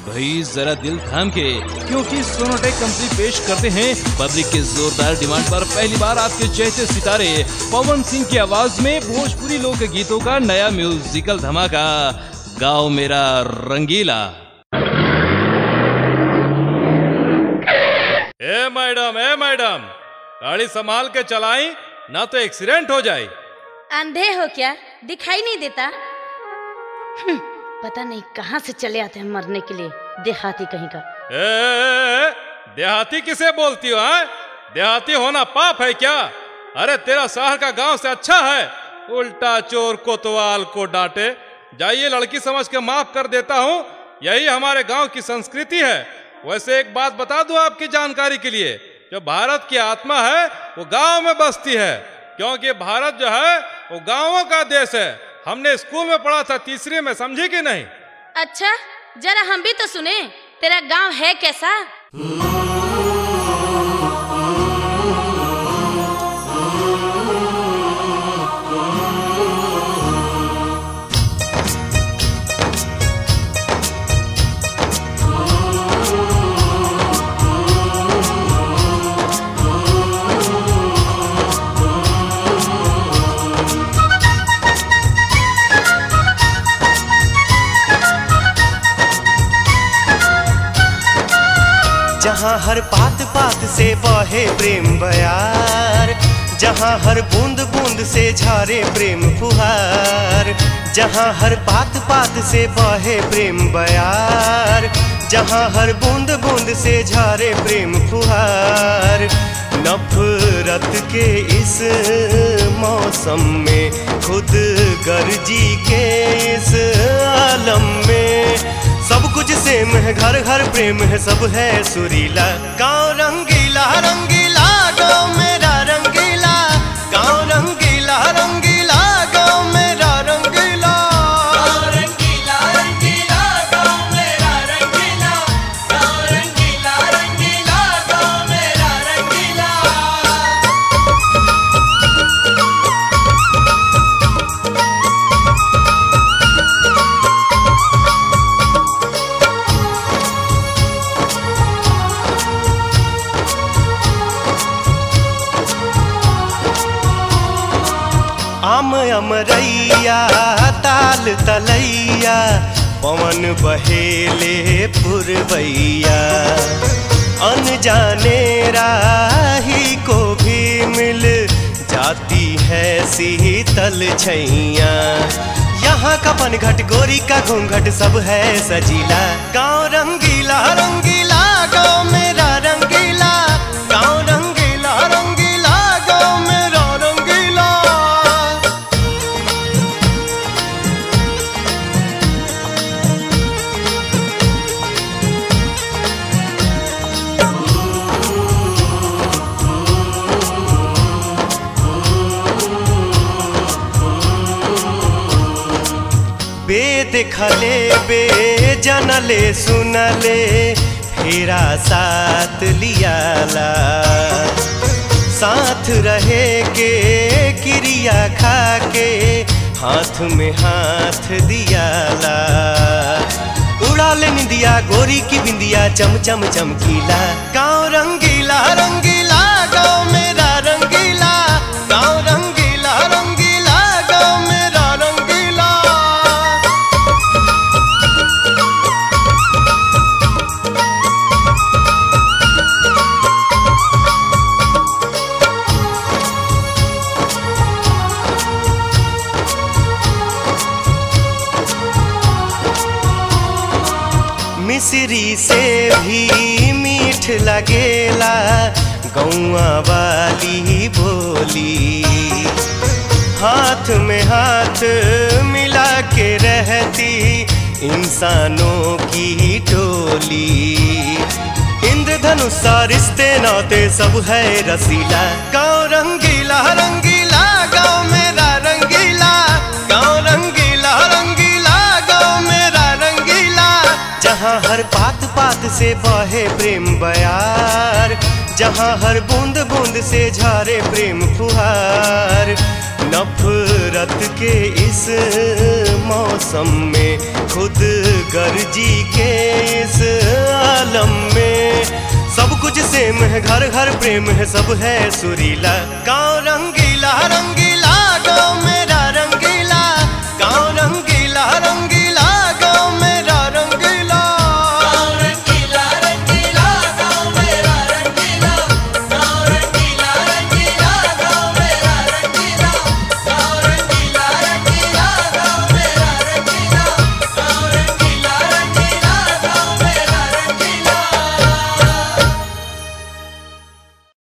भाई जरा दिल थाम के, क्योंकि सोनोटेक कंपनी पेश करते हैं पब्लिक के जोरदार डिमांड पर पहली बार आपके चहेते सितारे पवन सिंह की आवाज में भोजपुरी लोक गीतों का नया म्यूजिकल धमाका, गाँव मेरा रंगीला। ए मैडम, गाड़ी संभाल के चलाई, ना तो एक्सीडेंट हो जाए। अंधे हो क्या, दिखाई नहीं देता? पता नहीं कहाँ से चले आते हैं मरने के लिए, देहाती कहीं का। देहाती किसे बोलती हो? देहाती होना पाप है क्या? अरे तेरा शहर का गांव से अच्छा है, उल्टा चोर कोतवाल को डांटे। जाइए, लड़की समझ के माफ कर देता हूँ, यही हमारे गांव की संस्कृति है। वैसे एक बात बता दूं आपकी जानकारी के लिए, जो भारत की आत्मा है वो गांव में बसती है, क्योंकि भारत जो है वो गांवों का देश है। हमने स्कूल में पढ़ा था, तीसरी में, समझी कि नहीं? अच्छा, जरा हम भी तो सुने, तेरा गांव है कैसा? जहाँ हर पात पात से बहे प्रेम बयार, जहाँ हर बूंद बूंद से झरे प्रेम फुहार, जहाँ हर पात पात से बहे प्रेम बयार, जहाँ हर बूंद बूंद से झरे प्रेम फुहार। नफरत के इस मौसम में, खुद गर्जी के इस आलम में, सब कुछ सेम है, घर घर प्रेम है, सब है सुरीला। गाँव रंगीला रंगीला, गाँव मेरा रंगीला, गाँव रंगीला रंगीला, गाँव मेरा रंगीला। गाँव रंगीला रंगीला, गाँव मेरा रंगीला, गाँव रंगीला रंगीला, गाँव मेरा रंगीला। आम अमरैया, ताल तलैया, पवन बहेले पुरवैया, अनजाने राही को भी मिल जाती है शीतल छैया। यहाँ का पनघट, गोरी का घूंघट, सब है सजीला। गाँव रंगीला रंगीला, गाँव मेरा रंगीला, गाँव रंगीला रंगीला, गाँव मेरा रंगीला। बेद खले बे जनले सुनले, फेरा साथ लियाला, साथ रहे के क्रिया खा के, हाथ में हाथ दियाला। उड़ा ले निंदिया, गोरी की बिंदिया, चम चम चमकीला। गाँव रंगीला रंगीला, गाँव मेरा रंगीला, गाँव रंगीला रंगीला, गाँव मेरा रंगीला। मिश्री से भी मीठ लगेला, गौआ वाली बोली। हाथ में हाथ मिला के रहती इंसानों की टोली। इंद्रधनुष रिश्ते नाते सब है रसीला। गाँव रंगीला रंगीला, गाँव मेरा रंगीला, गाँव रंगीला रंगीला, गाँव मेरा रंगीला। जहाँ हर पात पात से बहे प्रेम बयार, जहाँ हर बूंद बूंद से झरे प्रेम फुहार। नफरत के इस मौसम में, खुद गर्जी के इस आलम में, सब कुछ सेम है, घर घर प्रेम है, सब है सुरीला। गाँव रंगीला